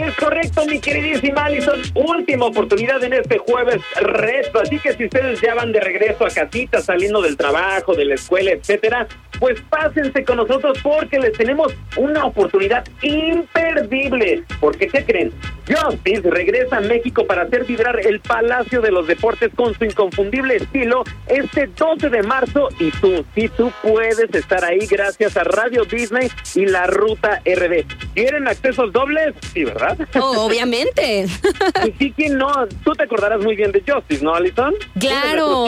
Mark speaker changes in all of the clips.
Speaker 1: Es correcto, mi queridísima Alison. Última oportunidad en este jueves retro. Así que si ustedes ya van de regreso a casita, saliendo del trabajo, de la escuela, etcétera, pues pásense con nosotros porque les tenemos una oportunidad imperdible. Porque, ¿qué creen? Justice regresa a México para hacer vibrar el Palacio de los Deportes con su inconfundible estilo este 12 de marzo. Y tú, sí, tú puedes estar ahí gracias a Radio Disney y la Ruta RD. ¿Quieren accesos dobles? Sí, ¿verdad?
Speaker 2: Oh, obviamente.
Speaker 1: Y sí, ¿quién no? Tú te acordarás muy bien de Justice, ¿no, Alison?
Speaker 2: Claro,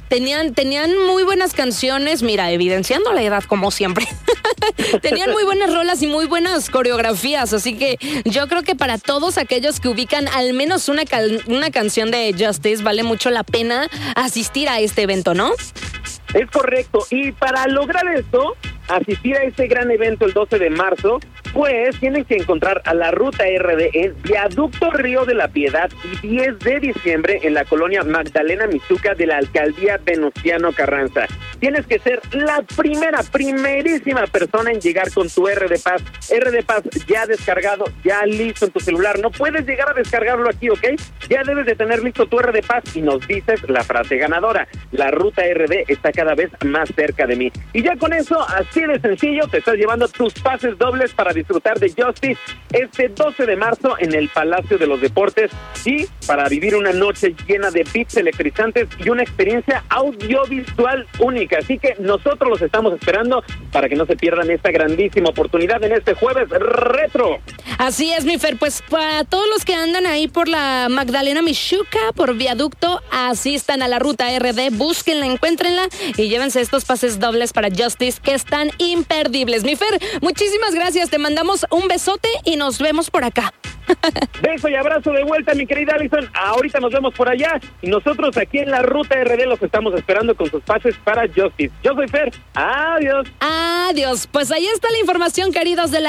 Speaker 2: tenían muy buenas canciones, mira, evidenciando la edad como siempre. Tenían muy buenas rolas y muy buenas coreografías, así que yo creo que para todos aquellos que ubican al menos una canción de Justice, vale mucho la pena asistir a este evento, ¿no?
Speaker 1: Es correcto, y para lograr esto, asistir a este gran evento el 12 de marzo, pues tienen que encontrar a la Ruta RD en Viaducto Río de la Piedad y 10 de diciembre en la colonia Magdalena Mixtuca de la alcaldía Venustiano Carranza. Tienes que ser la primerísima persona en llegar con tu RD Pass. RD Pass ya descargado, ya listo en tu celular. No puedes llegar a descargarlo aquí, ¿ok? Ya debes de tener listo tu RD Pass y nos dices la frase ganadora. La Ruta RD está cada vez más cerca de mí. Y ya con eso, así de sencillo, te estás llevando tus pases dobles para disfrutar de Justice este 12 de marzo en el Palacio de los Deportes y para vivir una noche llena de beats electrizantes y una experiencia audiovisual única. Así que nosotros los estamos esperando para que no se pierdan esta grandísima oportunidad en este jueves retro.
Speaker 2: Así es, mi Fer, pues para todos los que andan ahí por la Magdalena Mixtuca, por Viaducto, asistan a la Ruta RD, búsquenla, encuéntrenla y llévense estos pases dobles para Justice que están imperdibles. Mi Fer, muchísimas gracias, te mandamos un besote y nos vemos por acá.
Speaker 1: Beso y abrazo de vuelta, mi querida Alison. Ahorita nos vemos por allá y nosotros aquí en la Ruta RD los estamos esperando con sus pases para Justice. Yo soy Fer. Adiós.
Speaker 2: Adiós. Pues ahí está la información, queridos de la